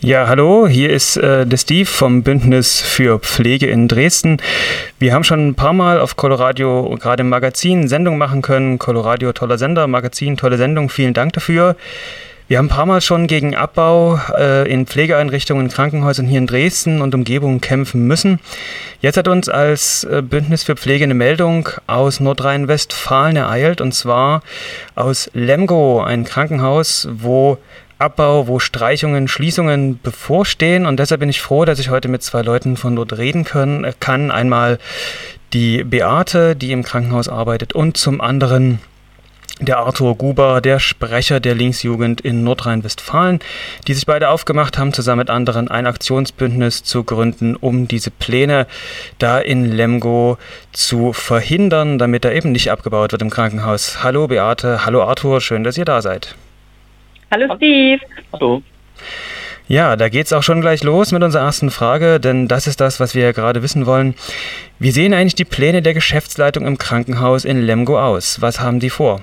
Ja, hallo, hier ist der Steve vom Bündnis für Pflege in Dresden. Wir haben schon ein paar Mal auf Coloradio gerade im Magazin Sendungen machen können. Coloradio, toller Sender, Magazin, tolle Sendung, vielen Dank dafür. Wir haben ein paar Mal schon gegen Abbau in Pflegeeinrichtungen, in Krankenhäusern hier in Dresden und Umgebung kämpfen müssen. Jetzt hat uns als Bündnis für Pflege eine Meldung aus Nordrhein-Westfalen ereilt, und zwar aus Lemgo, ein Krankenhaus, wo Abbau, wo Streichungen, Schließungen bevorstehen, und deshalb bin ich froh, dass ich heute mit zwei Leuten von dort reden kann. Einmal die Beate, die im Krankenhaus arbeitet, und zum anderen der Arthur Guber, der Sprecher der Linksjugend in Nordrhein-Westfalen, die sich beide aufgemacht haben, zusammen mit anderen ein Aktionsbündnis zu gründen, um diese Pläne da in Lemgo zu verhindern, damit da eben nicht abgebaut wird im Krankenhaus. Hallo Beate, hallo Arthur, schön, dass ihr da seid. Hallo Steve. Hallo. Ja, da geht's auch schon gleich los mit unserer ersten Frage, denn das ist das, was wir ja gerade wissen wollen. Wie sehen eigentlich die Pläne der Geschäftsleitung im Krankenhaus in Lemgo aus? Was haben die vor?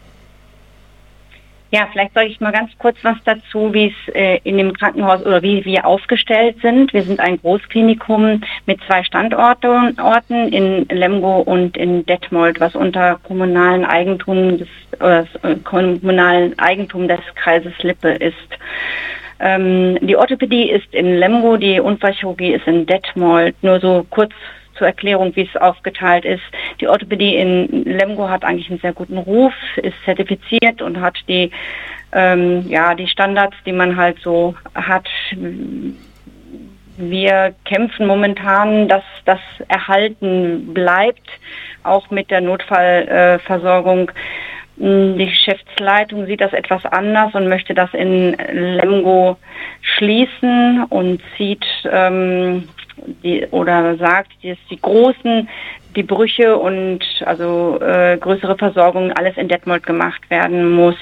Ja, vielleicht sage ich mal ganz kurz was dazu, wie es in dem Krankenhaus oder wie wir aufgestellt sind. Wir sind ein Großklinikum mit 2 Standorten in Lemgo und in Detmold, was unter kommunalen Eigentum des Kreises Lippe ist. Die Orthopädie ist in Lemgo, die Unfallchirurgie ist in Detmold. Nur so kurz zur Erklärung, wie es aufgeteilt ist. Die Orthopädie in Lemgo hat eigentlich einen sehr guten Ruf, ist zertifiziert und hat die Standards, die man halt so hat. Wir kämpfen momentan, dass das erhalten bleibt, auch mit der Notfallversorgung. Die Geschäftsleitung sieht das etwas anders und möchte das in Lemgo schließen und sieht sagt, dass die Brüche und größere Versorgung alles in Detmold gemacht werden muss.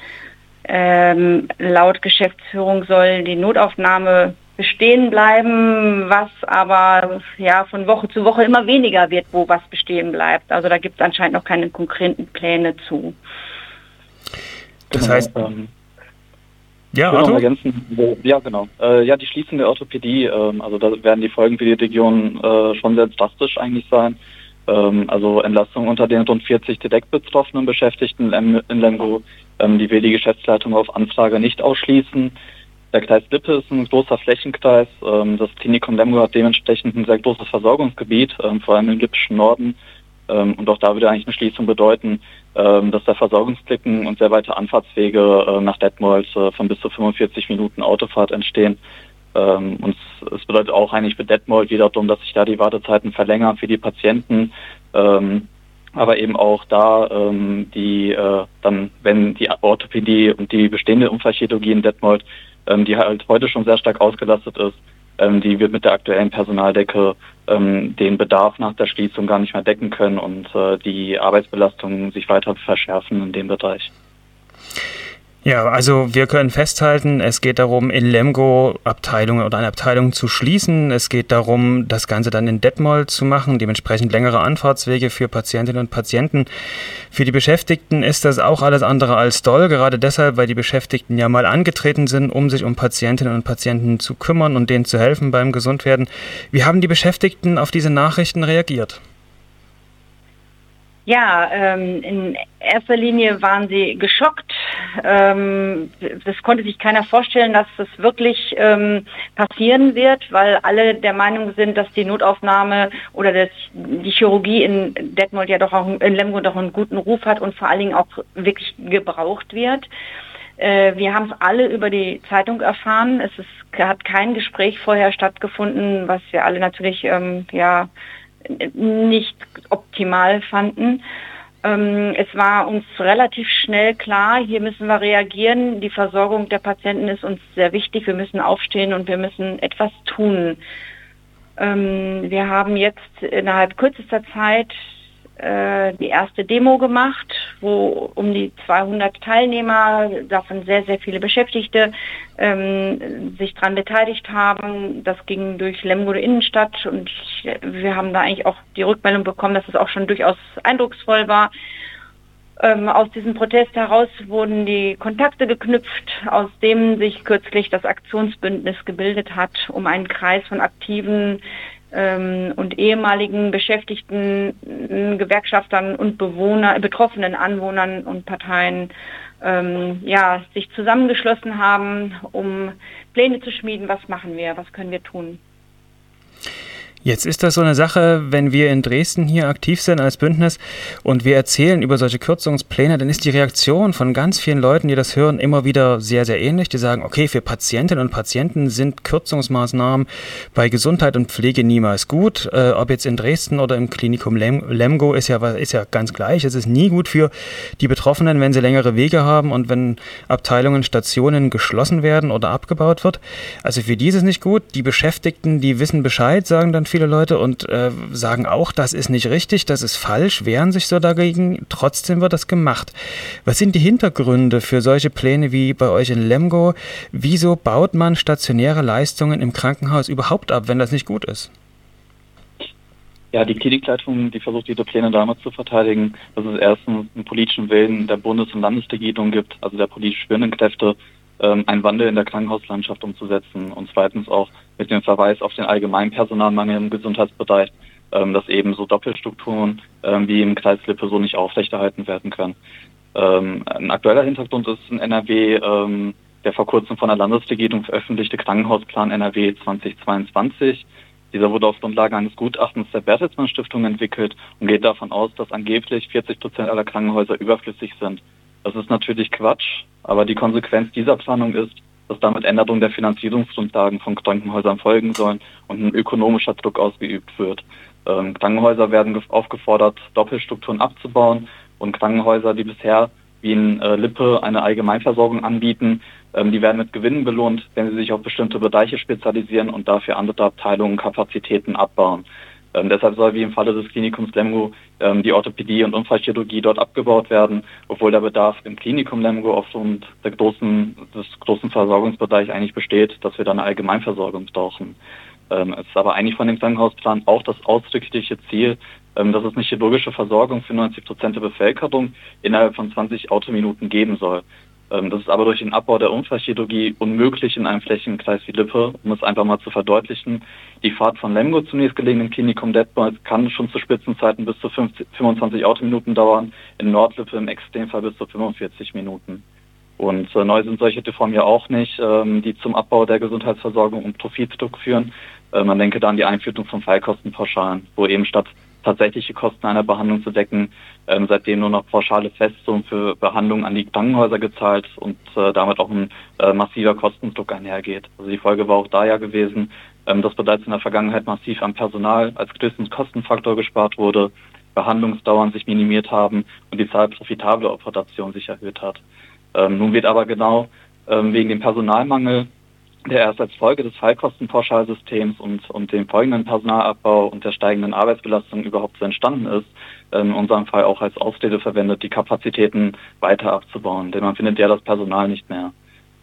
Laut Geschäftsführung soll die Notaufnahme bestehen bleiben, was aber von Woche zu Woche immer weniger wird, wo was bestehen bleibt. Also da gibt es anscheinend noch keine konkreten Pläne zu. Das heißt, ja, genau. Die Schließung der Orthopädie, da werden die Folgen für die Region schon sehr drastisch eigentlich sein. Entlastung unter den rund 40 direkt betroffenen Beschäftigten in Lemgo, die will die Geschäftsleitung auf Anfrage nicht ausschließen. Der Kreis Lippe ist ein großer Flächenkreis. Das Klinikum Lemgo hat dementsprechend ein sehr großes Versorgungsgebiet, vor allem im lippischen Norden. Und auch da würde eigentlich eine Schließung bedeuten, dass da Versorgungslücken und sehr weite Anfahrtswege nach Detmold von bis zu 45 Minuten Autofahrt entstehen. Und es bedeutet auch eigentlich für Detmold wiederum, dass sich da die Wartezeiten verlängern für die Patienten. Aber eben auch da, wenn die Orthopädie und die bestehende Unfallchirurgie in Detmold, die halt heute schon sehr stark ausgelastet ist, die wird mit der aktuellen Personaldecke den Bedarf nach der Schließung gar nicht mehr decken können und die Arbeitsbelastung sich weiter verschärfen in dem Bereich. Ja, also wir können festhalten, es geht darum, in Lemgo Abteilungen oder eine Abteilung zu schließen. Es geht darum, das Ganze dann in Detmold zu machen, dementsprechend längere Anfahrtswege für Patientinnen und Patienten. Für die Beschäftigten ist das auch alles andere als doll, gerade deshalb, weil die Beschäftigten ja mal angetreten sind, um sich um Patientinnen und Patienten zu kümmern und denen zu helfen beim Gesundwerden. Wie haben die Beschäftigten auf diese Nachrichten reagiert? Ja, in erster Linie waren sie geschockt. Das konnte sich keiner vorstellen, dass das wirklich passieren wird, weil alle der Meinung sind, dass die Notaufnahme oder die Chirurgie in Detmold ja doch auch in Lemgo doch einen guten Ruf hat und vor allen Dingen auch wirklich gebraucht wird. Wir haben es alle über die Zeitung erfahren. Hat kein Gespräch vorher stattgefunden, was wir alle natürlich nicht optimal fanden. Es war uns relativ schnell klar, hier müssen wir reagieren. Die Versorgung der Patienten ist uns sehr wichtig. Wir müssen aufstehen und wir müssen etwas tun. Wir haben jetzt innerhalb kürzester Zeit die erste Demo gemacht, wo um die 200 Teilnehmer, davon sehr, sehr viele Beschäftigte, sich daran beteiligt haben. Das ging durch Lemgo Innenstadt und wir haben da eigentlich auch die Rückmeldung bekommen, dass es auch schon durchaus eindrucksvoll war. Aus diesem Protest heraus wurden die Kontakte geknüpft, aus dem sich kürzlich das Aktionsbündnis gebildet hat, um einen Kreis von aktiven und ehemaligen Beschäftigten, Gewerkschaftern und betroffenen Anwohnern und Parteien sich zusammengeschlossen haben, um Pläne zu schmieden. Was machen wir? Was können wir tun? Jetzt ist das so eine Sache, wenn wir in Dresden hier aktiv sind als Bündnis und wir erzählen über solche Kürzungspläne, dann ist die Reaktion von ganz vielen Leuten, die das hören, immer wieder sehr, sehr ähnlich. Die sagen, okay, für Patientinnen und Patienten sind Kürzungsmaßnahmen bei Gesundheit und Pflege niemals gut. Ob jetzt in Dresden oder im Klinikum Lemgo ist ja ganz gleich. Es ist nie gut für die Betroffenen, wenn sie längere Wege haben und wenn Abteilungen, Stationen geschlossen werden oder abgebaut wird. Also für die ist es nicht gut. Die Beschäftigten, die wissen Bescheid, sagen dann viele Leute und sagen auch, das ist nicht richtig, das ist falsch, wehren sich so dagegen, trotzdem wird das gemacht. Was sind die Hintergründe für solche Pläne wie bei euch in Lemgo? Wieso baut man stationäre Leistungen im Krankenhaus überhaupt ab, wenn das nicht gut ist? Ja, die Klinikleitung, die versucht, diese Pläne damit zu verteidigen, dass es erstens einen politischen Willen der Bundes- und Landesregierung gibt, also der politisch führenden Kräfte, einen Wandel in der Krankenhauslandschaft umzusetzen und zweitens auch mit dem Verweis auf den allgemeinen Personalmangel im Gesundheitsbereich, dass eben so Doppelstrukturen wie im Kreis Lippe so nicht aufrechterhalten werden können. Ein aktueller Hintergrund ist in NRW der vor kurzem von der Landesregierung veröffentlichte Krankenhausplan NRW 2022. Dieser wurde auf Grundlage eines Gutachtens der Bertelsmann Stiftung entwickelt und geht davon aus, dass angeblich 40% aller Krankenhäuser überflüssig sind. Das ist natürlich Quatsch, aber die Konsequenz dieser Planung ist, dass damit Änderungen der Finanzierungsgrundlagen von Krankenhäusern folgen sollen und ein ökonomischer Druck ausgeübt wird. Krankenhäuser werden aufgefordert, Doppelstrukturen abzubauen und Krankenhäuser, die bisher wie in Lippe eine Allgemeinversorgung anbieten, die werden mit Gewinnen belohnt, wenn sie sich auf bestimmte Bereiche spezialisieren und dafür andere Abteilungen Kapazitäten abbauen. Deshalb soll wie im Falle des Klinikums Lemgo die Orthopädie und Unfallchirurgie dort abgebaut werden, obwohl der Bedarf im Klinikum Lemgo aufgrund des großen Versorgungsbereichs eigentlich besteht, dass wir da eine Allgemeinversorgung brauchen. Es ist aber eigentlich von dem Krankenhausplan auch das ausdrückliche Ziel, dass es eine chirurgische Versorgung für 90% der Bevölkerung innerhalb von 20 Autominuten geben soll. Das ist aber durch den Abbau der Unfallchirurgie unmöglich in einem Flächenkreis wie Lippe, um es einfach mal zu verdeutlichen. Die Fahrt von Lemgo zum nächstgelegenen Klinikum Detmold kann schon zu Spitzenzeiten bis zu 25 Autominuten dauern, in Nordlippe im Extremfall bis zu 45 Minuten. Und neu sind solche Reformen ja auch nicht, die zum Abbau der Gesundheitsversorgung und Profitdruck führen. Man denke da an die Einführung von Fallkostenpauschalen, wo eben statt tatsächliche Kosten einer Behandlung zu decken, seitdem nur noch pauschale Festsummen für Behandlungen an die Krankenhäuser gezahlt und damit auch ein massiver Kostendruck einhergeht. Also die Folge war auch da ja gewesen, dass bereits in der Vergangenheit massiv am Personal als größten Kostenfaktor gespart wurde, Behandlungsdauern sich minimiert haben und die Zahl profitabler Operationen sich erhöht hat. Nun wird aber genau wegen dem Personalmangel, der erst als Folge des Fallkostenpauschalsystems und dem folgenden Personalabbau und der steigenden Arbeitsbelastung überhaupt so entstanden ist, in unserem Fall auch als Ausrede verwendet, die Kapazitäten weiter abzubauen, denn man findet ja das Personal nicht mehr.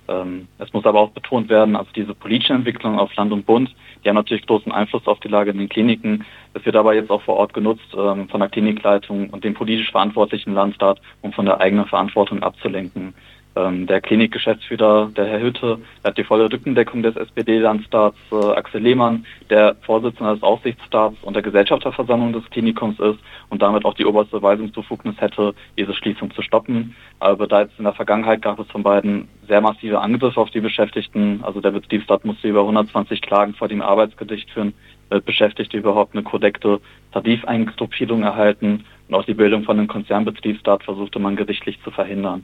Es muss aber auch betont werden, also diese politische Entwicklung auf Land und Bund, die haben natürlich großen Einfluss auf die Lage in den Kliniken. Es wird aber jetzt auch vor Ort genutzt von der Klinikleitung und dem politisch verantwortlichen Landrat, um von der eigenen Verantwortung abzulenken. Der Klinikgeschäftsführer, der Herr Hütte, der hat die volle Rückendeckung des SPD-Landstats. Axel Lehmann, der Vorsitzende des Aufsichtsrats und der Gesellschafterversammlung des Klinikums ist und damit auch die oberste Weisungsbefugnis hätte, diese Schließung zu stoppen. Aber bereits in der Vergangenheit gab es von beiden sehr massive Angriffe auf die Beschäftigten. Also der Betriebsrat musste über 120 Klagen vor dem Arbeitsgericht führen, Beschäftigte überhaupt eine korrekte Tarifeingruppierung erhalten und auch die Bildung von einem Konzernbetriebsrat versuchte man gerichtlich zu verhindern.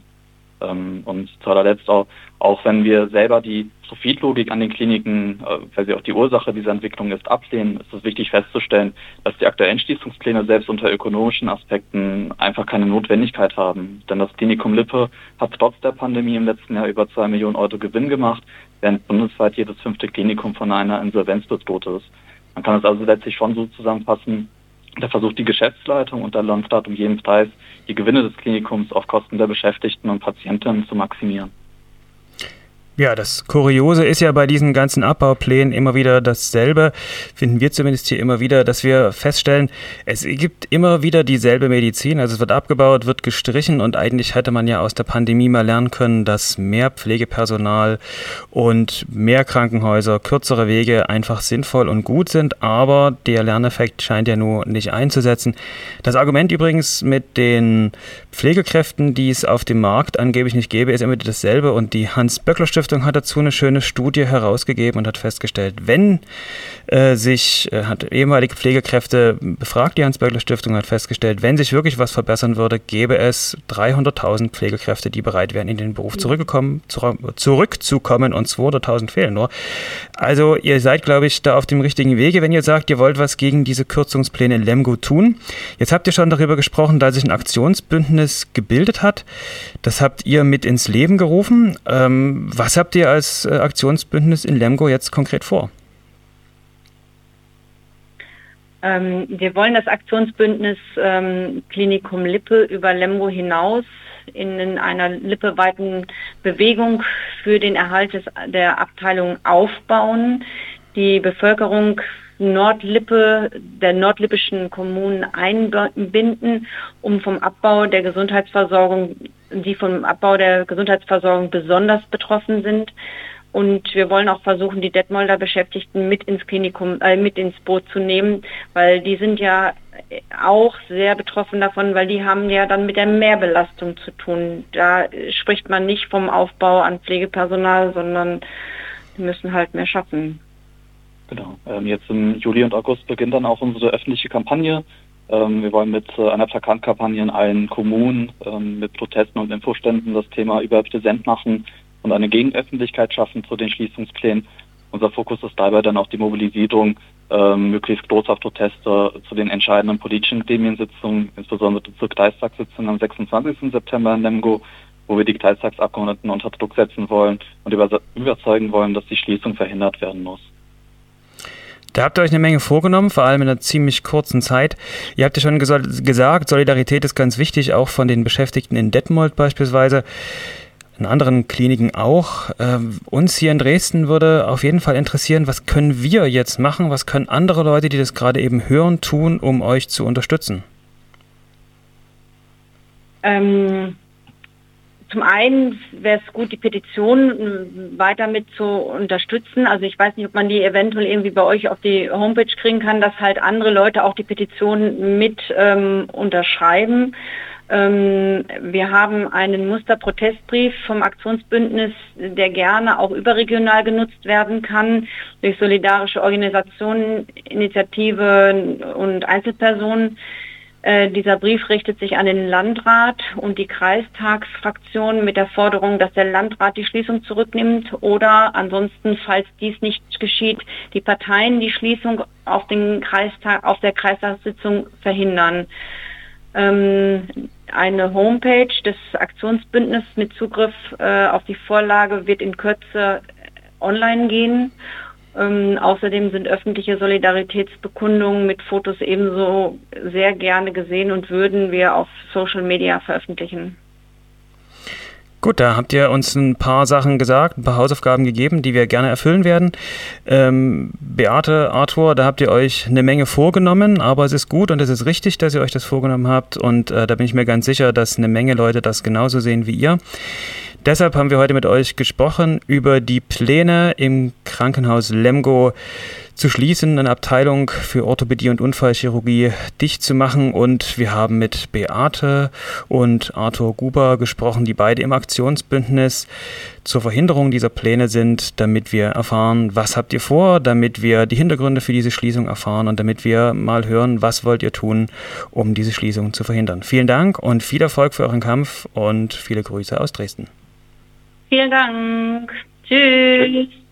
Und zu allerletzt auch wenn wir selber die Profitlogik an den Kliniken, weil sie auch die Ursache dieser Entwicklung ist, ablehnen, ist es wichtig festzustellen, dass die aktuellen Schließungspläne selbst unter ökonomischen Aspekten einfach keine Notwendigkeit haben. Denn das Klinikum Lippe hat trotz der Pandemie im letzten Jahr über 2 Millionen Euro Gewinn gemacht, während bundesweit jedes 5. Klinikum von einer Insolvenz bedroht ist. Man kann es also letztlich schon so zusammenfassen, da versucht die Geschäftsleitung und der Landrat um jeden Preis, die Gewinne des Klinikums auf Kosten der Beschäftigten und Patienten zu maximieren. Ja, das Kuriose ist ja bei diesen ganzen Abbauplänen immer wieder dasselbe, finden wir zumindest hier immer wieder, dass wir feststellen, es gibt immer wieder dieselbe Medizin, also es wird abgebaut, wird gestrichen und eigentlich hätte man ja aus der Pandemie mal lernen können, dass mehr Pflegepersonal und mehr Krankenhäuser, kürzere Wege einfach sinnvoll und gut sind, aber der Lerneffekt scheint ja nur nicht einzusetzen. Das Argument übrigens mit den Pflegekräften, die es auf dem Markt angeblich nicht gäbe, ist immer wieder dasselbe und die Hans-Böckler-Stiftung hat dazu eine schöne Studie herausgegeben und hat festgestellt, hat ehemalige Pflegekräfte befragt, die Hans-Böckler-Stiftung hat festgestellt, wenn sich wirklich was verbessern würde, gäbe es 300.000 Pflegekräfte, die bereit wären, in den Beruf zurückzukommen und 200.000 fehlen nur. Also ihr seid, glaube ich, da auf dem richtigen Wege, wenn ihr sagt, ihr wollt was gegen diese Kürzungspläne in Lemgo tun. Jetzt habt ihr schon darüber gesprochen, dass sich ein Aktionsbündnis gebildet hat. Das habt ihr mit ins Leben gerufen. Was habt ihr als Aktionsbündnis in Lemgo jetzt konkret vor? Wir wollen das Aktionsbündnis Klinikum Lippe über Lemgo hinaus in einer lippeweiten Bewegung für den Erhalt der Abteilung aufbauen, die Bevölkerung der nordlippischen Kommunen einbinden, um vom Abbau der Gesundheitsversorgung, die vom Abbau der Gesundheitsversorgung besonders betroffen sind. Und wir wollen auch versuchen, die Detmolder Beschäftigten mit ins Boot zu nehmen, weil die sind ja auch sehr betroffen davon, weil die haben ja dann mit der Mehrbelastung zu tun. Da spricht man nicht vom Aufbau an Pflegepersonal, sondern die müssen halt mehr schaffen. Genau. Jetzt im Juli und August beginnt dann auch unsere öffentliche Kampagne. Wir wollen mit einer Plakatkampagne in allen Kommunen mit Protesten und Infoständen das Thema überall präsent machen und eine Gegenöffentlichkeit schaffen zu den Schließungsplänen. Unser Fokus ist dabei dann auch die Mobilisierung möglichst großer Proteste zu den entscheidenden politischen Gremiensitzungen, insbesondere zur Kreistagssitzung am 26. September in Lemgo, wo wir die Kreistagsabgeordneten unter Druck setzen wollen und überzeugen wollen, dass die Schließung verhindert werden muss. Da habt ihr euch eine Menge vorgenommen, vor allem in einer ziemlich kurzen Zeit. Ihr habt ja schon gesagt, Solidarität ist ganz wichtig, auch von den Beschäftigten in Detmold beispielsweise, in anderen Kliniken auch. Uns hier in Dresden würde auf jeden Fall interessieren, was können wir jetzt machen, was können andere Leute, die das gerade eben hören, tun, um euch zu unterstützen? Zum einen wäre es gut, die Petition weiter mit zu unterstützen. Also ich weiß nicht, ob man die eventuell irgendwie bei euch auf die Homepage kriegen kann, dass halt andere Leute auch die Petition mit unterschreiben. Wir haben einen Musterprotestbrief vom Aktionsbündnis, der gerne auch überregional genutzt werden kann durch solidarische Organisationen, Initiativen und Einzelpersonen. Dieser Brief richtet sich an den Landrat und die Kreistagsfraktion mit der Forderung, dass der Landrat die Schließung zurücknimmt oder ansonsten, falls dies nicht geschieht, die Parteien die Schließung auf der Kreistagssitzung verhindern. Eine Homepage des Aktionsbündnisses mit Zugriff auf die Vorlage wird in Kürze online gehen. Außerdem sind öffentliche Solidaritätsbekundungen mit Fotos ebenso sehr gerne gesehen und würden wir auf Social Media veröffentlichen. Gut, da habt ihr uns ein paar Sachen gesagt, ein paar Hausaufgaben gegeben, die wir gerne erfüllen werden. Beate, Arthur, da habt ihr euch eine Menge vorgenommen, aber es ist gut und es ist richtig, dass ihr euch das vorgenommen habt und da bin ich mir ganz sicher, dass eine Menge Leute das genauso sehen wie ihr. Deshalb haben wir heute mit euch gesprochen über die Pläne im Krankenhaus Lemgo zu schließen, eine Abteilung für Orthopädie und Unfallchirurgie dicht zu machen. Und wir haben mit Beate und Arthur Guber gesprochen, die beide im Aktionsbündnis zur Verhinderung dieser Pläne sind, damit wir erfahren, was habt ihr vor, damit wir die Hintergründe für diese Schließung erfahren und damit wir mal hören, was wollt ihr tun, um diese Schließung zu verhindern. Vielen Dank und viel Erfolg für euren Kampf und viele Grüße aus Dresden. Vielen Dank. Tschüss.